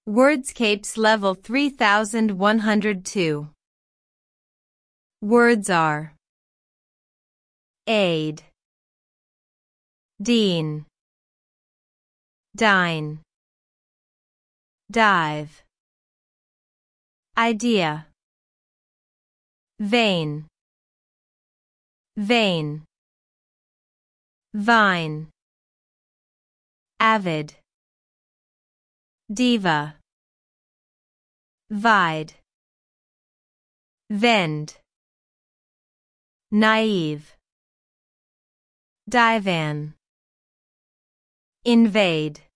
Wordscapes Level 3102. Words are aid, dean, dine, dive, idea, vein, vein, vine, avid, diva, vide, vend, naive, divan, invade.